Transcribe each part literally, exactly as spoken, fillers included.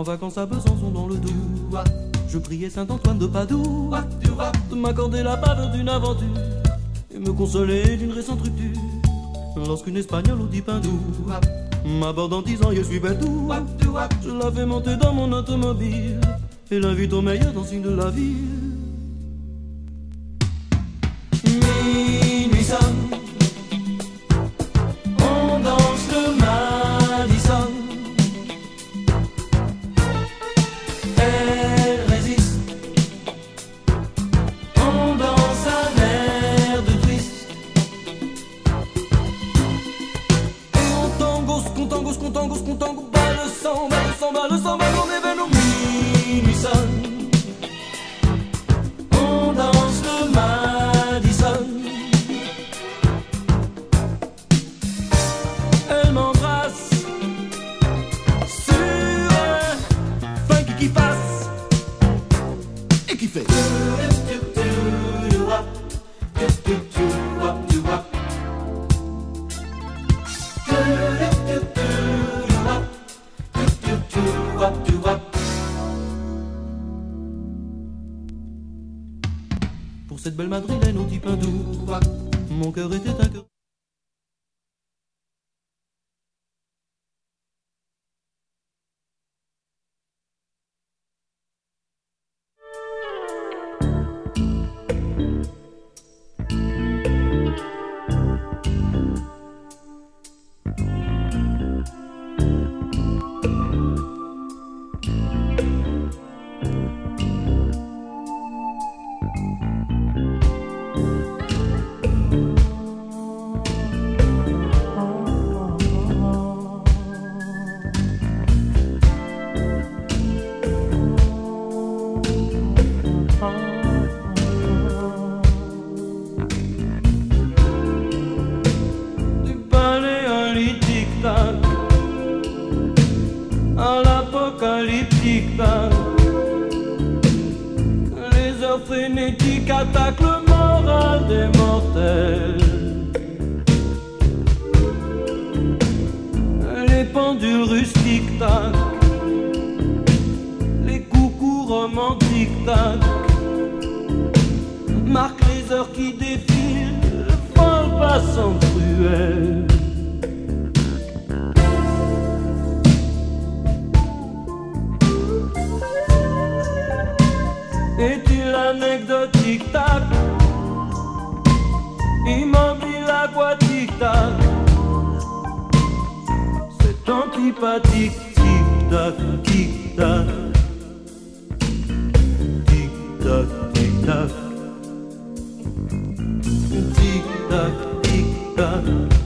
En vacances à Besançon dans le Doubs, je priais Saint-Antoine de Padoue de m'accorder la faveur d'une aventure et me consoler d'une récente rupture. Lorsqu'une Espagnole au dit Pindou m'aborde en disant je suis belle tout, je la fais monter dans mon automobile et l'invite au meilleur dancing de la ville. Minuit sonne, on danse le Madison. Elle résiste, on danse un air de twist. Et on tango, qu'on tango, qu'on tango, qu'on tango, bat le sang, bat le sang, bat le sang, bat mon événement. Minuit sonne, on danse le Madison. Elle m'embrasse sur un funky qui passe et qui fait. Pour cette belle madrilène au type hindou, mon cœur était un cœur. À l'apocalyptique tac, les heures frénétiques attaquent le moral des mortels. Les pendules rustiques tac, les coucous romantiques tac, marquent les heures qui défilent, folles passant cruelles. Est-il anecdotique tac, immobile aquatique tac, c'est antipathique tic tac tic tac, tic tac tic tac, tic tac tic tac.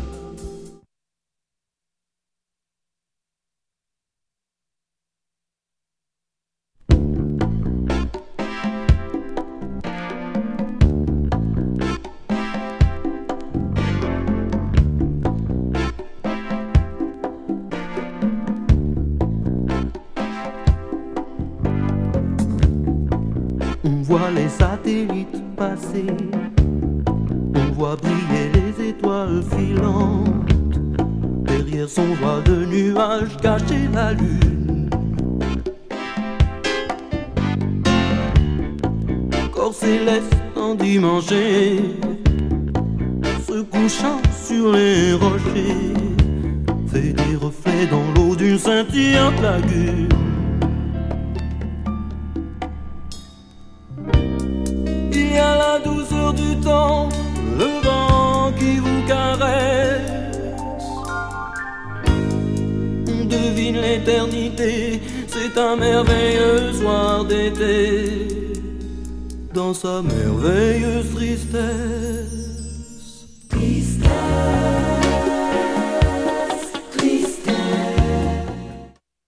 On voit les satellites passer, on voit briller les étoiles filantes. Derrière son voile de nuages cacher la lune. Corps céleste endimanché, se couchant sur les rochers, fait des reflets dans l'eau d'une scintillante lagune. Il y a la douceur du temps, le vent qui vous caresse. On devine l'éternité, c'est un merveilleux soir d'été, dans sa merveilleuse tristesse.